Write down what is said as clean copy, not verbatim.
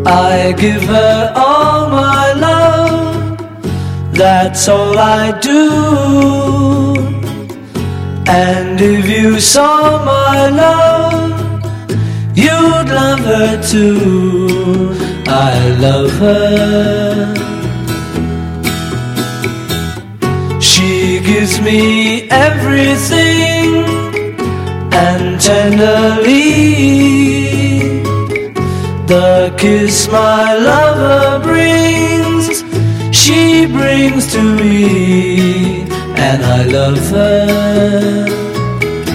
I give her all my love, that's all I do. And if you saw my love, you'd love her too. I love her. She gives me everything, and tenderly the kiss my lover brings, she brings to me, and I love her.